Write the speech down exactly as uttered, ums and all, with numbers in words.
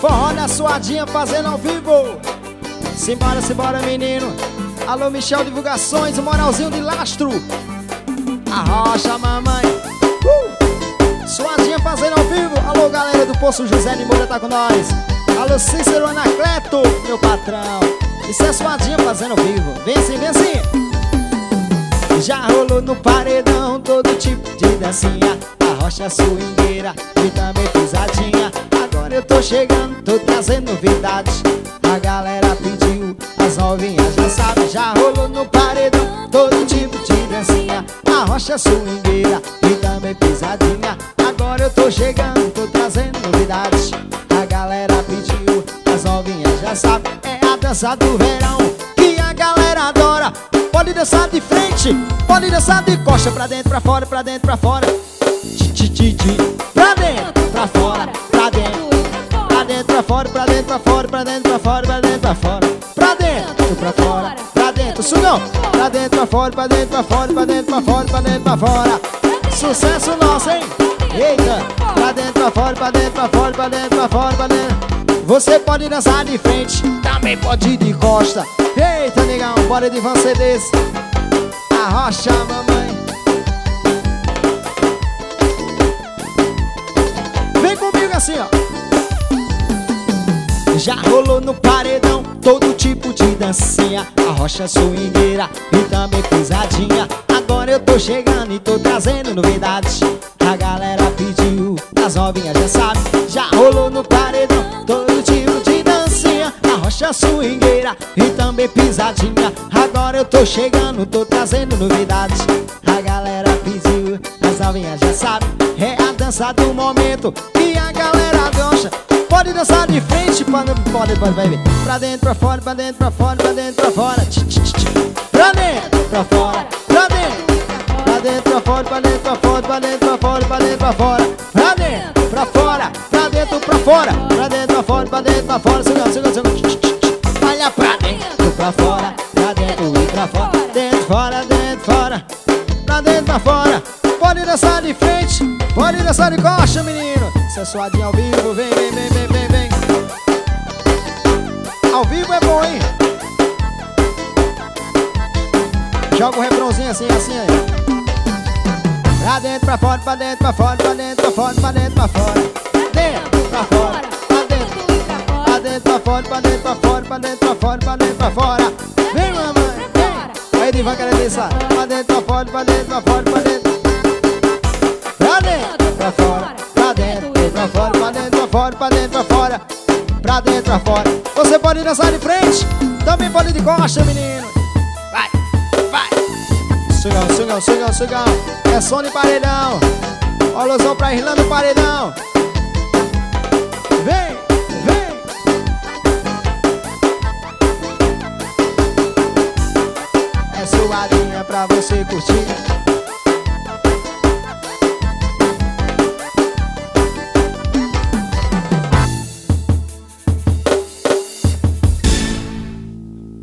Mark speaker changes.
Speaker 1: Forró na suadinha fazendo ao vivo. Simbora, simbora, menino. Alô, Michel Divulgações, o Moralzinho de Lastro. Arrocha, mamãe. uh! Suadinha fazendo ao vivo. Alô, galera do Poço José de Moura tá com nós. Alô, Cícero Anacleto, meu patrão. Isso é suadinha fazendo ao vivo. Vem assim, vem assim. Já rolou no paredão todo tipo de dancinha, arrocha swingueira e também pisadinha. Agora eu tô chegando, tô trazendo novidades. A galera pediu, as novinhas já sabem. Já rolou no paredão todo tipo de dancinha, arrocha swingueira e também pisadinha. Agora eu tô chegando, tô trazendo novidades. A galera pediu, as novinhas já sabem. É a dança do verão que a galera adora. Pode dançar de frente, pode dançar de costa, pra dentro, pra fora, pra dentro, pra fora. Ti, ti, ti, pra dentro, pra fora, pra dentro, pra dentro, pra fora, pra dentro, pra fora, pra dentro, pra fora, pra dentro, pra fora, pra dentro, pra fora, pra dentro, sugão, pra dentro, pra fora, pra dentro, pra fora, pra dentro, pra fora, pra dentro, pra fora. Sucesso nosso, hein? Eita, pra dentro, pra fora, pra dentro, pra fora, pra dentro, pra fora, pra dentro. Você pode dançar de frente, também pode ir de costa. Eita, negão, bora de você desse. Arrocha, mamãe. Vem comigo assim, ó. Já rolou no paredão todo tipo de dancinha, arrocha swingueira e também pisadinha. Agora eu tô chegando e tô trazendo novidades. A galera pediu, as novinhas já sabem. Já rolou no paredão todo tipo de dancinha, arrocha swingueira e também pisadinha. Agora eu tô chegando, tô trazendo novidades. A galera pediu, as novinhas já sabem. É a dança do momento e a galera gosta. Pode dançar de frente, pode, pode, pode, vai ver. Pra dentro, pra fora, pra dentro, pra fora, pra dentro, pra fora. Tch, tch, tch, tch. Pra dentro, pra fora, pra dentro. Pra dentro, pra fora, pra dentro, pra fora, pra dentro, pra fora, pra dentro, pra fora. Pra dentro, pra fora, pra dentro, pra fora. Pra dentro, pra fora, pra dentro, pra fora. Segura, segura, segura. Olha pra dentro, pra fora, pra dentro e pra fora. Dentro, fora, dentro, fora. Pra dentro, pra fora. Pode dançar de frente, pode dançar de costa, menino. Isso é suadinho ao vivo, vem, vem, vem, vem, vem, vem. Ao vivo é bom, hein? Joga o refrãozinho assim, assim aí. Pra dentro, pra fora, pra dentro, pra fora, pra dentro, pra fora, pra dentro, pra fora. Dentro, pra fora, pra dentro. Pra dentro, pra fora, pra dentro, pra fora, pra dentro, pra fora, pra dentro, pra fora. Vem, mamãe, vem. Aí, Diva, quero dançar. Pra dentro, pra fora, pra dentro, pra fora, pra dentro. Pra dentro, pra fora, pra dentro, pra fora, pra dentro, pra fora, pra dentro, pra fora. Pra dentro, pra fora. Você pode dançar de frente, também pode ir de costa, menino. Vai, vai. Sugão, sugão, sugão, sugão. É som de paredão. Olha o luzão pra Irlanda do paredão. Vem, vem. É suadinha pra você curtir.